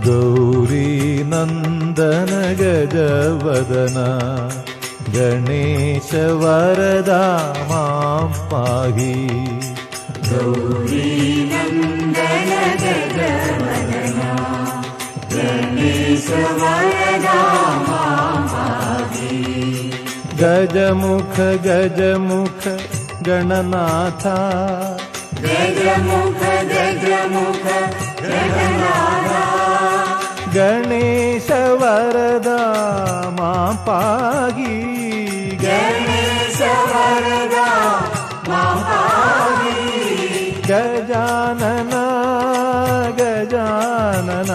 ಗೌರಿ ನಂದನ ಗಜವದನ ಗಣೇಶ ವರದ ಮಾಂ ಪಾಹಿ. ಗೌರಿ ನಂದನ ಗಜವದನ ಗಣೇಶ ವರದ ಮಾಂ ಪಾಹಿ. ಗಜಮುಖ ಗಜಮುಖ ಗಣನಾಥ ಗಜಮುಖ ಗಜಮುಖ ಗಣನಾಥ. ಗಣೇಶ ವರದ ಮಾಂ ಪಾಹಿ. ಗಣೇಶ ವರದ ಮಾಂ ಪಾಹಿ. ಗಜಾನನ ಗಜಾನನ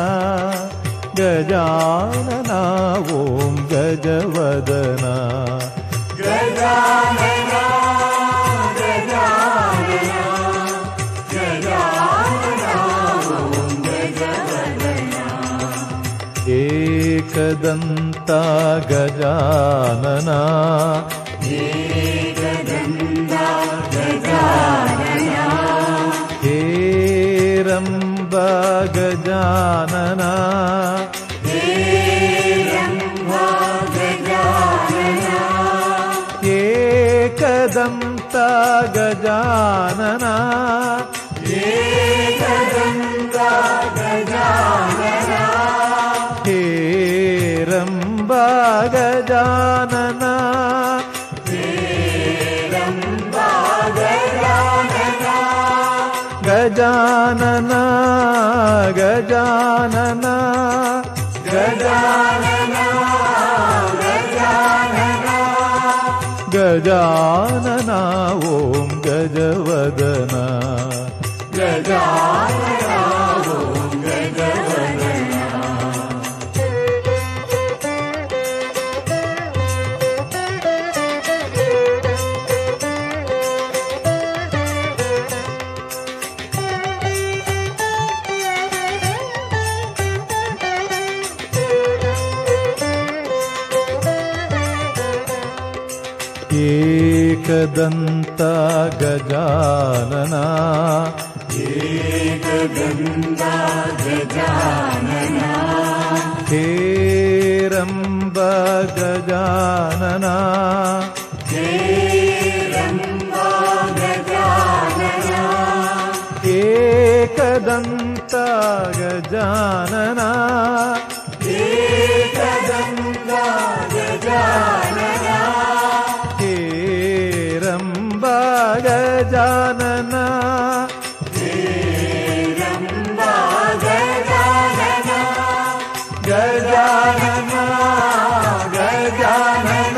ಗಜಾನನ ಓಂ ಗಜವದನ. ಗಜಾನನ ಗಜಾನನ ಗಜಾನನ ಓಂ ಗಜವದನ. ಏಕದಂತ ಗಜಾನನ ಏಕದಂತ ಗಜಾನನ. ಹೇರಂಬ ಗಜಾನನ ಹೇರಂಬ ಗಜಾನನ. ಏಕದಂತ ಗಜಾನನ ಏಕದಂತ ಗಜಾನನ. ಹೇರಂಬ ಗಜಾನನ ಹೇರಂಬ ಗಜಾನನ. ಗಜಾನನ ಗಜಾನನ ಗಜಾನನ ಗಜಾನನ ಗಜಾನನ ಓಂ ಗಜವದನ. ಗಜಾನನ ಓಂ ಗಜವದನ. ಏಕದಂತ ಗಜಾನನ ಏಕದಂತ ಗಜಾನನ. ಹೇರಂಬ ಗಜಾನನ ಹೇರಂಬ ಗಜಾನನ. ಏಕದಂತ ಗಜಾನನ ಏಕದಂತ ಗಜಾನನ. ಹೇರಂಬ ಗಜಾನನ ಹೇರಂಬ ಗಜಾನನ. ಗಜಾನನ ಗಜಾನನ